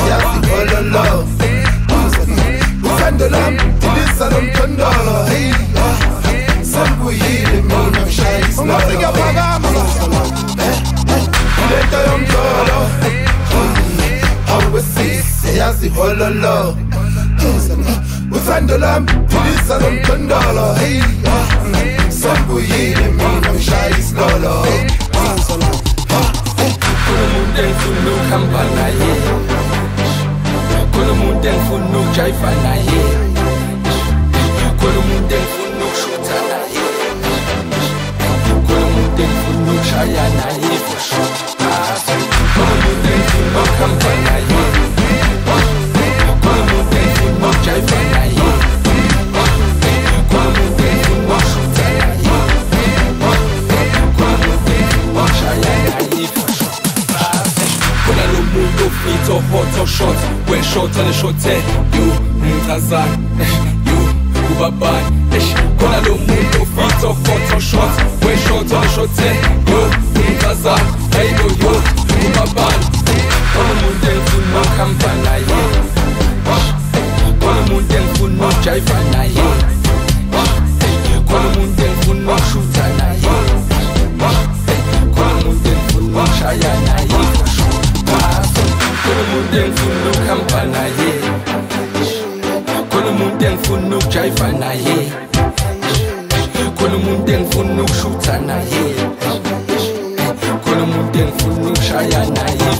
siyazikhololo uthando lami ilisa lomthondolo hey sambuyile mina ngishaya isiphakama lento yomdolo awesisi yazihololo uthando lami ilisa lomthondolo hey sambuyile mina ngishaya isiphakama umuntu engifuna ukuhamba naye khona umuntu engifuna ukujayiva naye khona umuntu engifuna ukushutha naye khona umuntu engifuna ukushaya naye khona umuntu engifuna ukuhamba naye khona umuntu engifuna ukujayiva naye khona umuntu engifuna ukushutha naye khona umuntu engifuna ukushaya naye Fit or hot or short, when short on the short head, you Mutazan, you Kubaban, Kona lo mundo fit or hot or short, when short on the short head, you Mutazan, hey no you Kubaban, Kona mundo funo kampana ye, Kona mundo funo jaifana ye, Kona mundo funo shootana ye, Kona mundo funo shayana ye. Kono umuntu engifuna ukuhamba naye Kono umuntu engifuna ukujayiva naye Kono umuntu engifuna ukushutha naye Kono umuntu engifuna ukushaya naye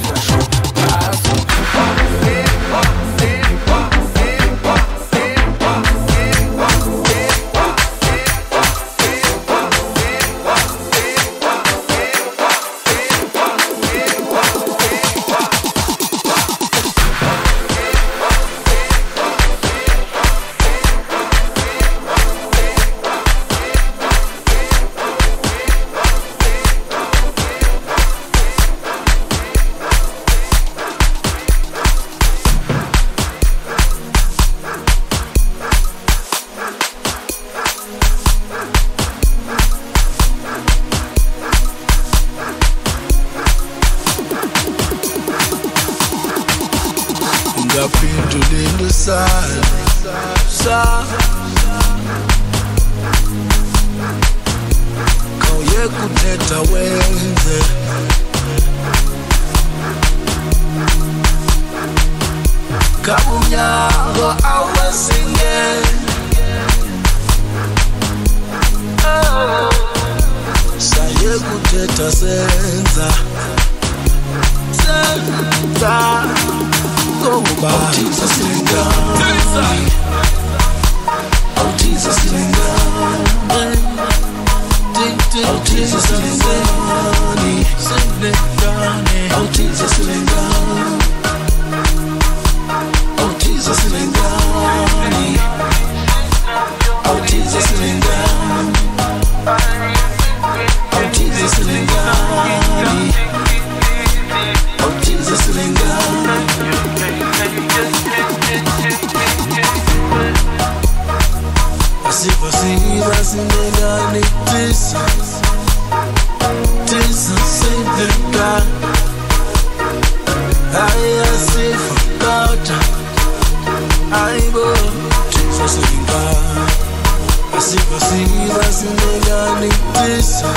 Ngaphindulela sa Kawuyeka uthetha wenze Kabumnyango awesinge Sayeka uthetha senza Ngoba Jesus lingani Oh Jesus lingani Oh Jesus lingani Oh Jesus lingani Oh Jesus lingani Oh Jesus lingani Oh Jesus lingani Oh Jesus lingani Asifa sinengani tisa sinengani Ay asifa kata Aibo tisa sinengani Asifa sinengani tisa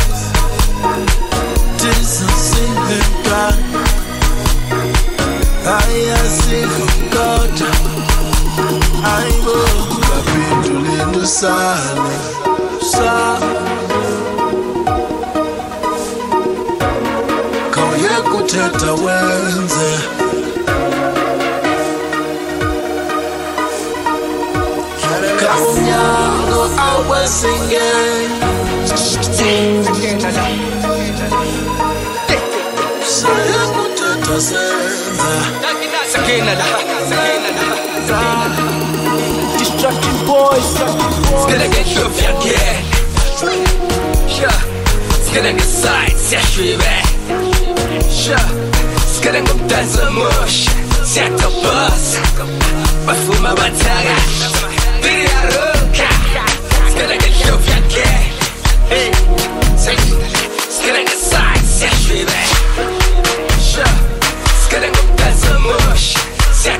sinengani Ay asifa kata Aibo Ngaphindulela sana Kawuyeka uthetha wenze Kabumnyango awesinge Sayeka uthetha senza Distracting boys Skilla get shove again Skilla get sides, yeah, shrive Skilla go dance a mush Set a bus Bafuma bataga Biri aruka Skilla get shove again Skilla get sides, yeah, shrive Skilla go dance a mush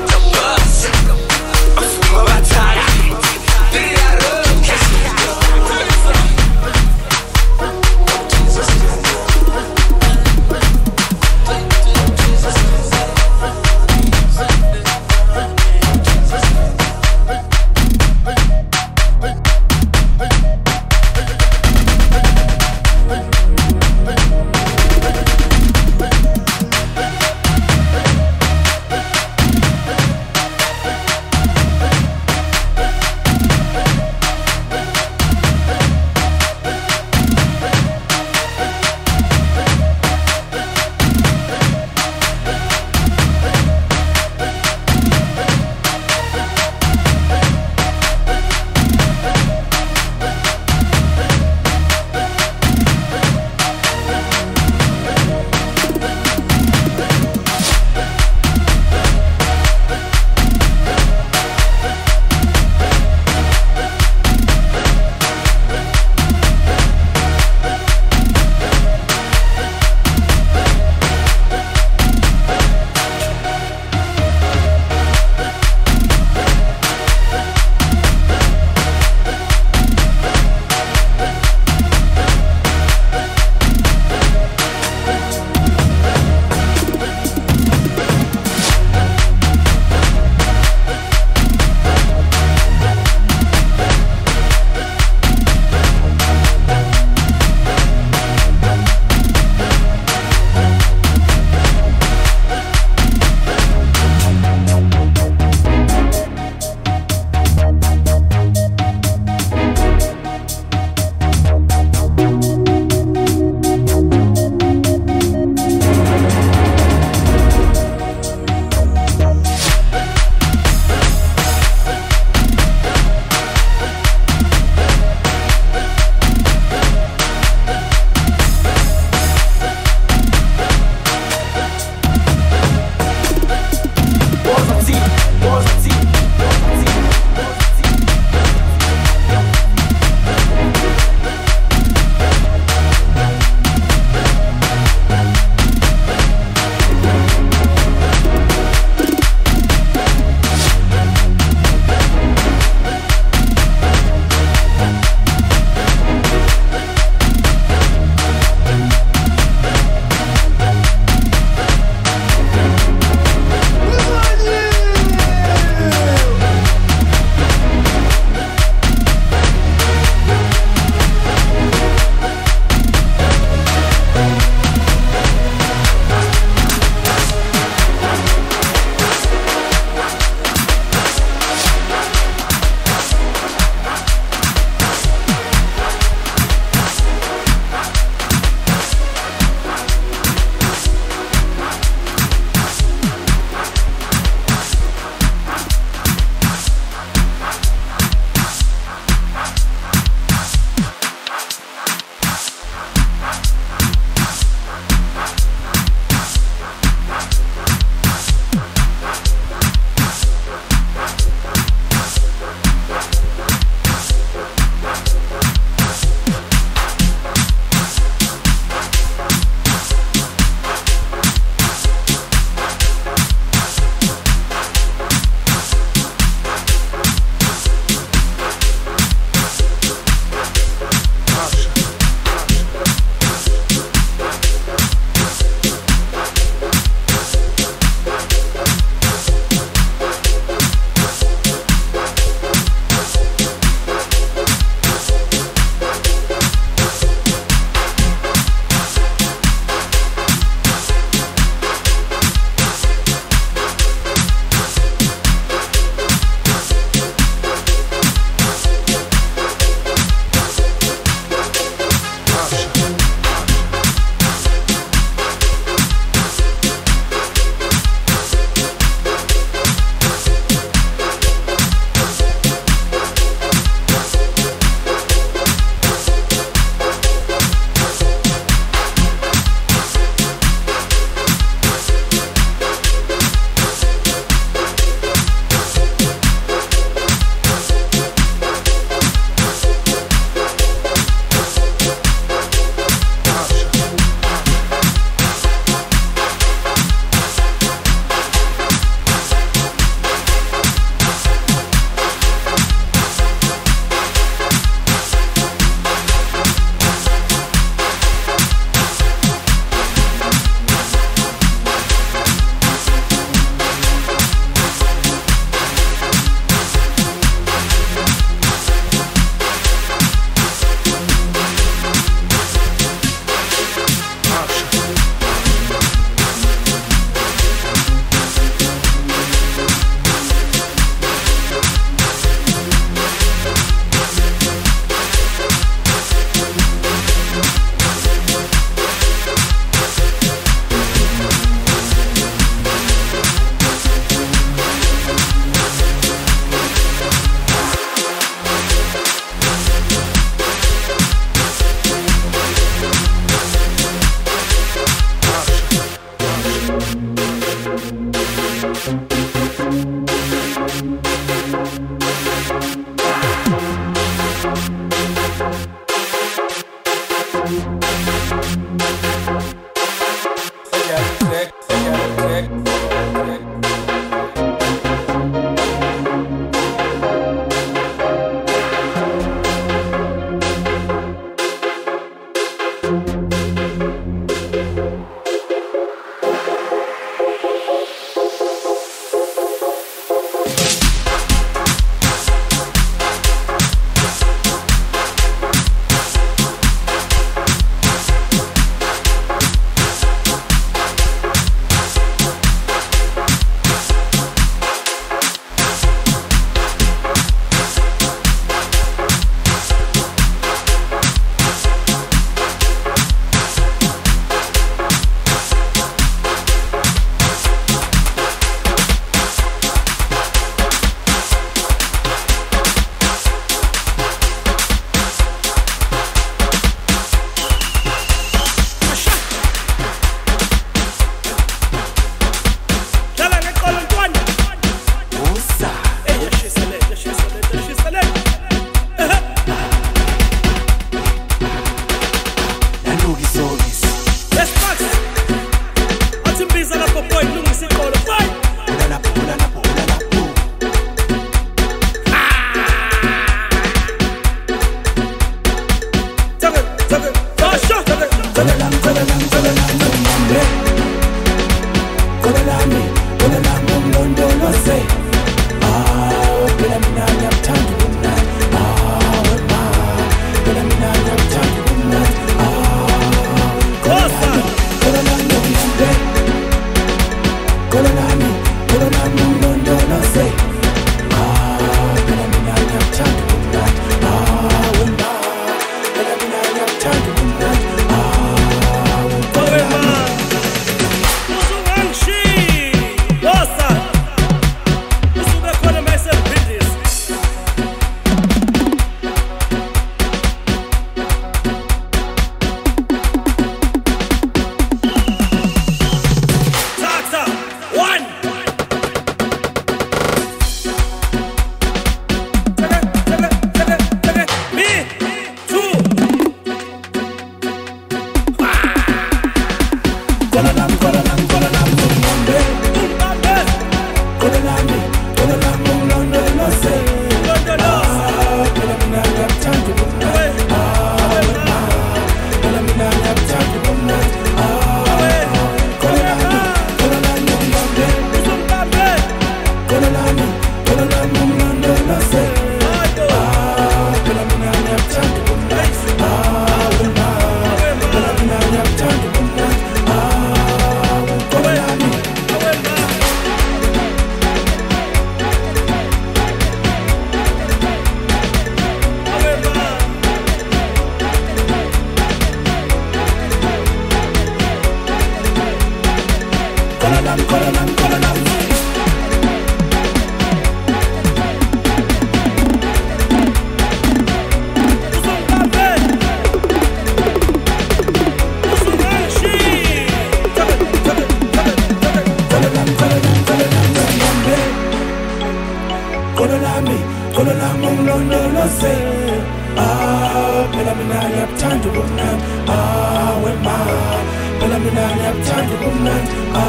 lami ungilondoloze. Phela mina ngiyakuthanda ubumnandi. Wema, phela mina ngiyakuthanda ubumnandi.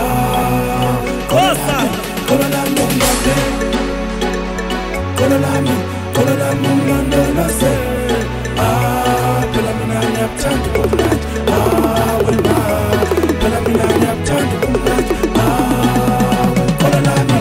Kholo lami ungilondoloze. Kholo lami ungilondoloze. Phela mina ngiyakuthanda ubumnandi. Wema, phela mina ngiyakuthanda ubumnandi. Kholo lami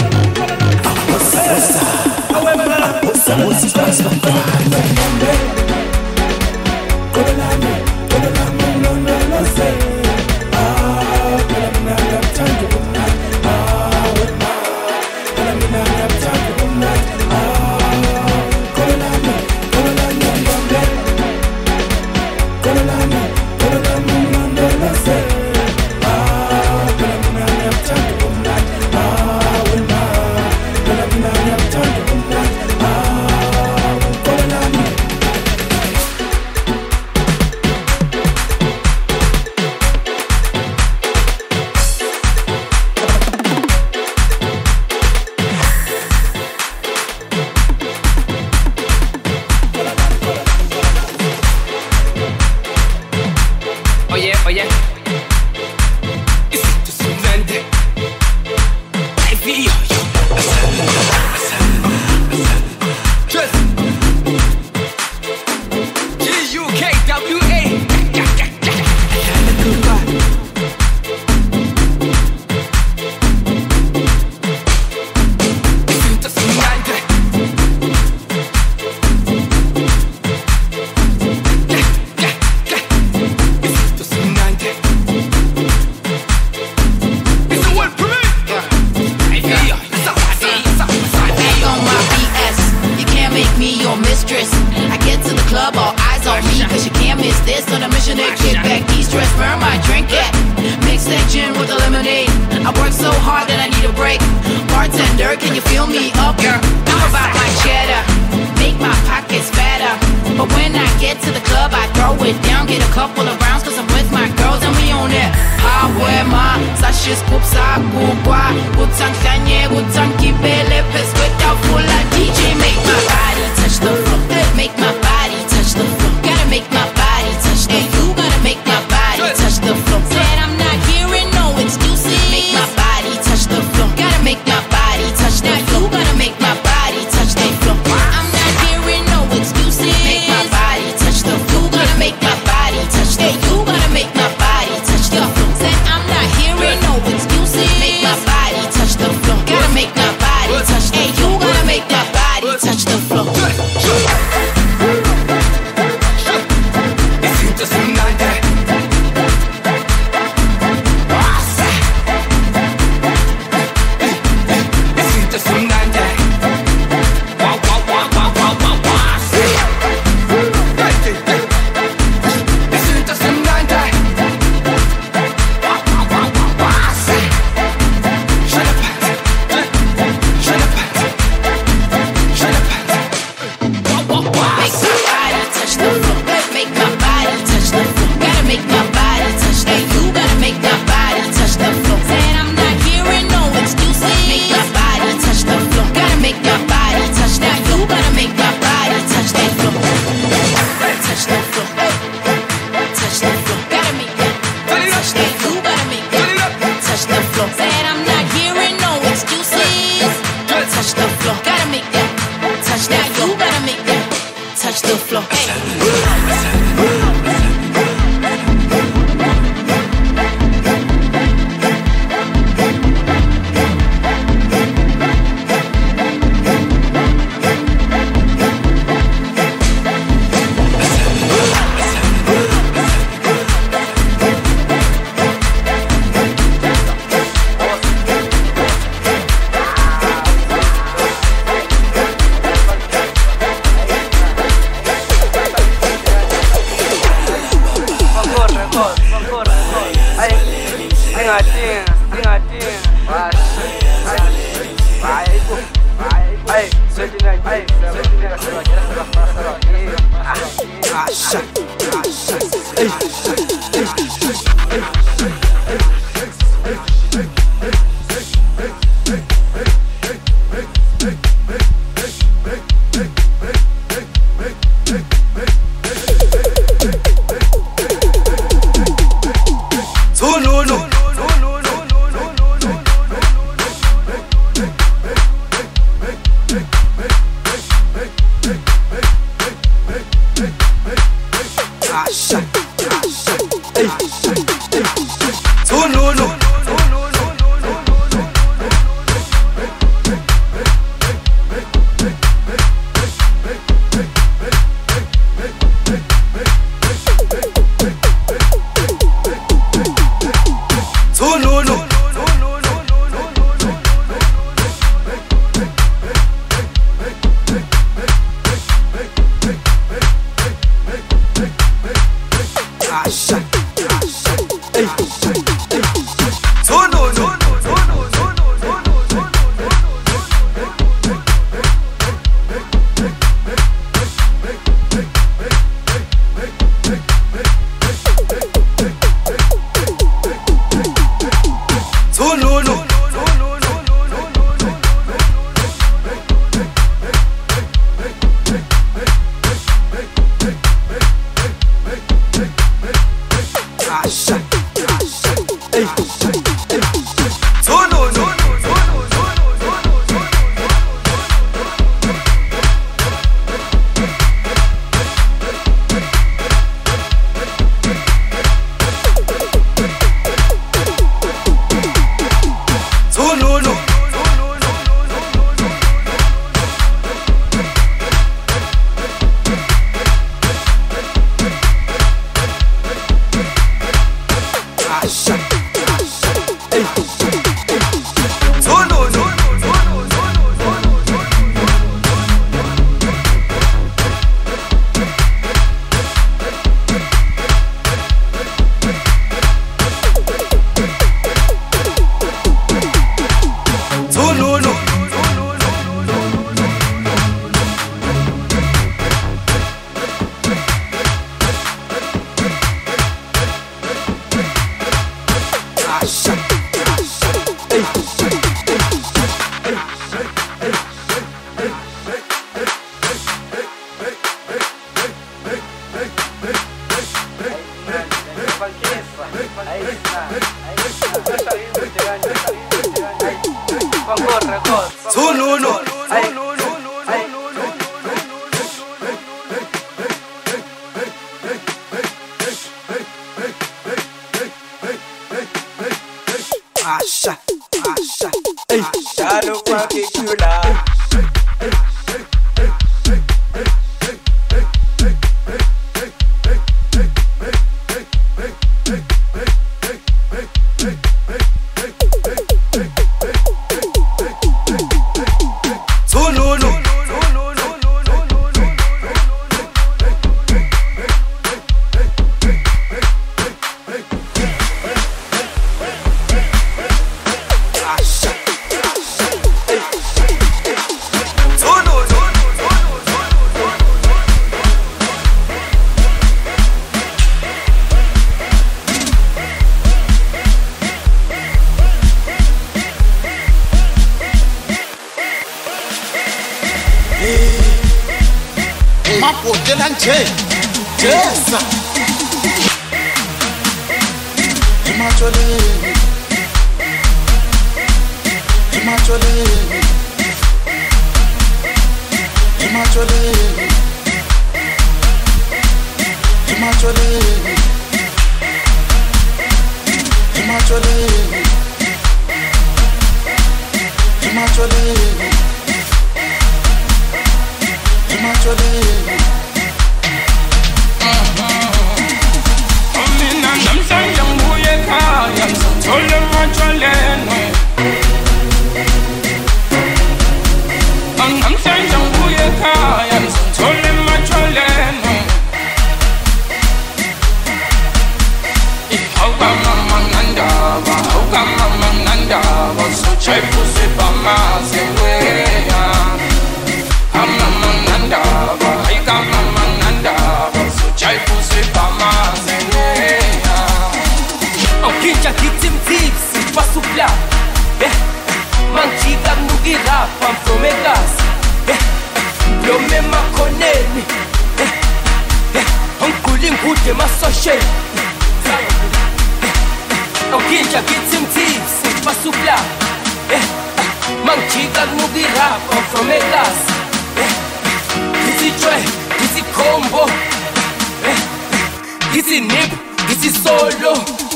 ngithi nip ngithi solo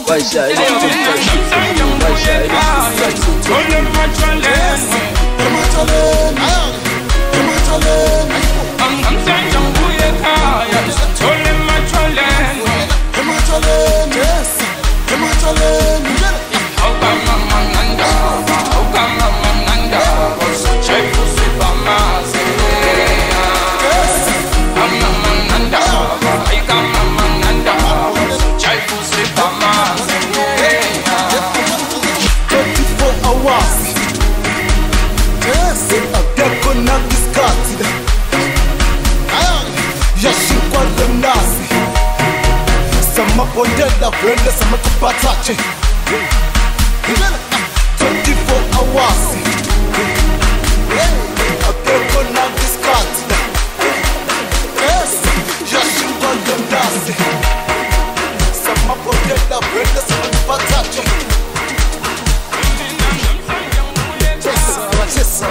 Bondela vele samakapatache 24 hours Abeko na discount Yes Yashingwa yondasi Samabondela vele samakapatache Chesa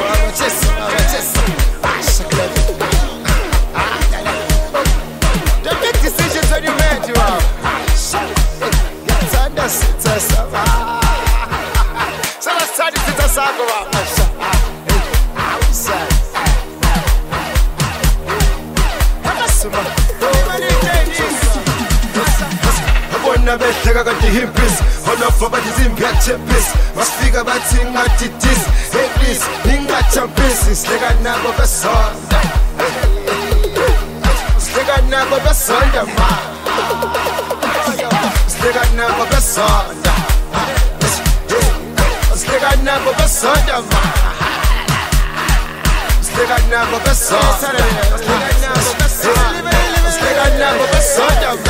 Don't make decisions on your man, you are so let's try to get us out of outside. I wanna hleka kanti himpis honofa bathi zimpyathepis masifika bathi ngathi this hey this ningachampisi sihleka nabo besonda sihleka nabo besonda ma sihleka nabo besonda sihleka nabo besonda ma sihleka nabo besonda sihleka nabo besonda ma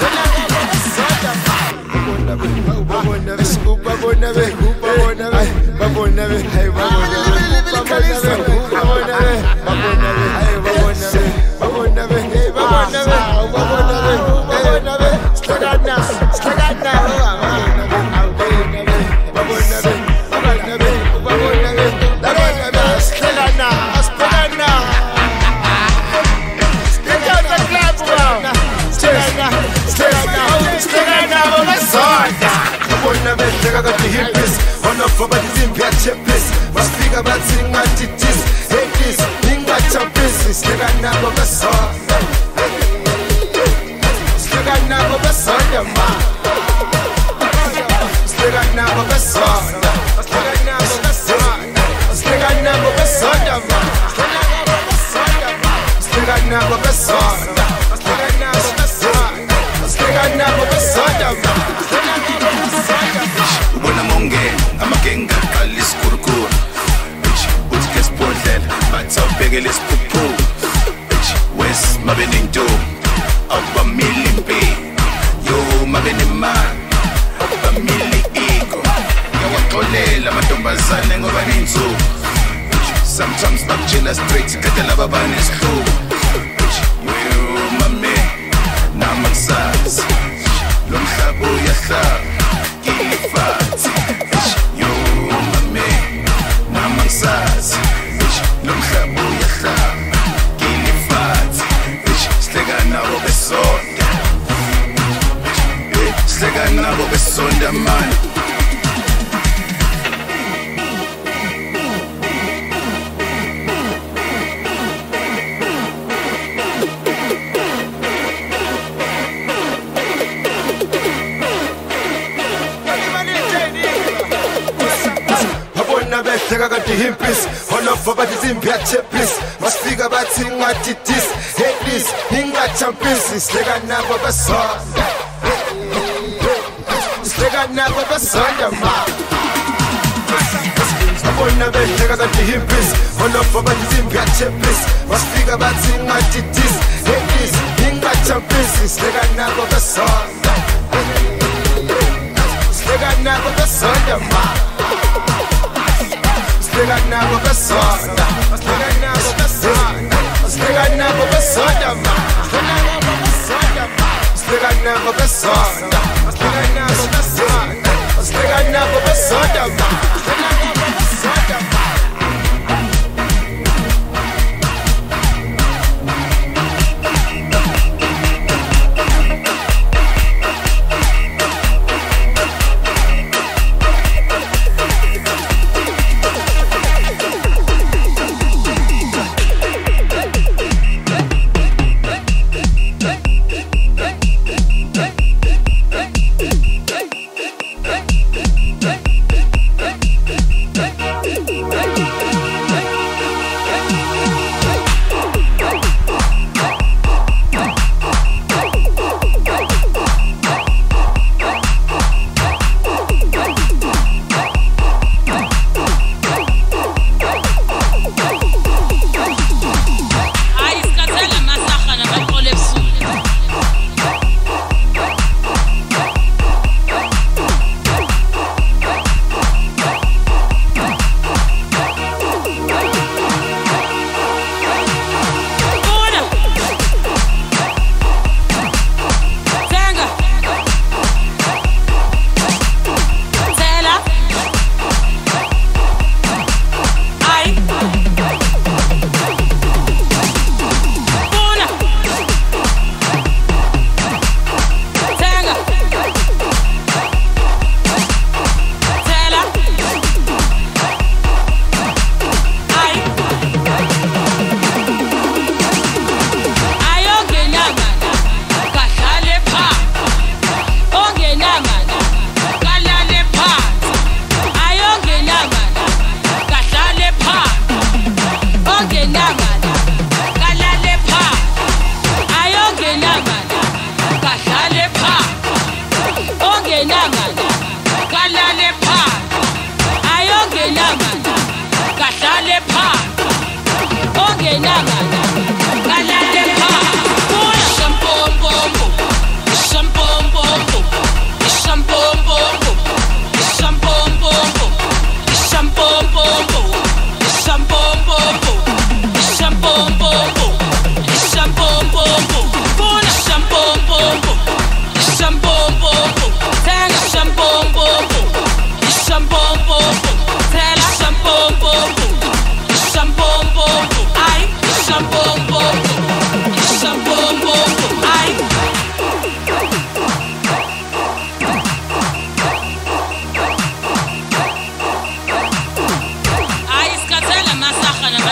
I got the hippies on the phone, but it's in Piachepis. Must speak about sing entities. Hey, this, Ninga Champis, they got now of a song. They got now of a song, your man. They got now of a song. They got now of a song. They got now of a song, your man. They got now of a song. They got now of a song. They got now of a song, your man. I'm a king, Alice Kurkur. Which gets ported, but so big is poo. West Mabining do, of a million pay. You Mabining man, of a million ego. You are Tole, Lamatumba and over in zoo. Sometimes not chilla straight to get the lava ban is cool. You, my man, Naman Saz, Lumsabu Yasa. Saz, nomhlabu yahla, kilifat, shleka nabo besonda, shleka nabo besonda man. I got the hippies, on off about the Zimpiachepis. Must figure about thing what it is. Hey, this, Ninga Champis, they got never a song. They got never a song, man. I wanna bet I got the hippies, on off about the Zimpiachepis. Must figure about thing what it is. Hey, this, Ninga Champis, they got never a song. They got never a song, man. They got now of a song. They got now of a song. They got now of a song. They got now of a song. They got now of a song. They got now of a song.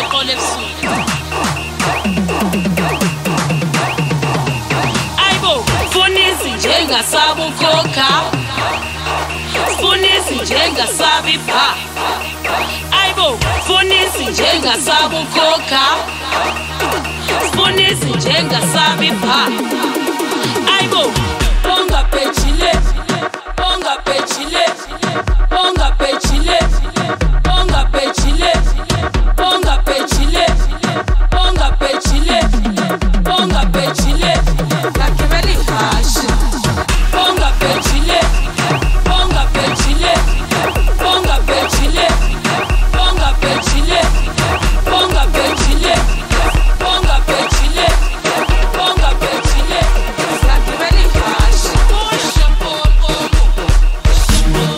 siyaqola ebusuku. Ayibo funisi njengasaba ukhokha, funisi njengasaba ibha. Ayibo funisi njengasaba ukhokha, funisi njengasaba ibha. Ayibo bonga pechile, bonga pechile, bonga pechile, bonga pechile, bonga pechile, bonga pechile, bonga pechile, lakibeli hashi. Bonga pechile, bonga pechile, bonga pechile, bonga pechile, bonga pechile, bonga pechile, bonga pechile, lakibeli hashi.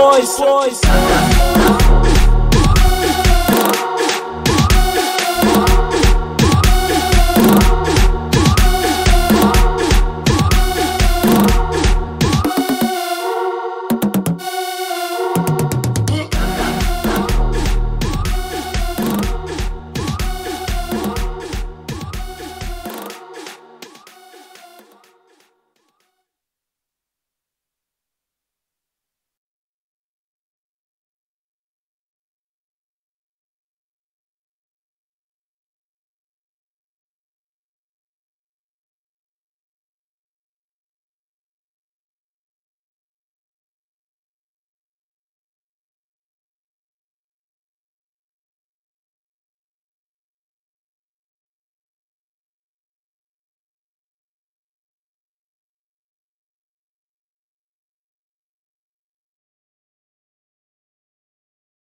boys.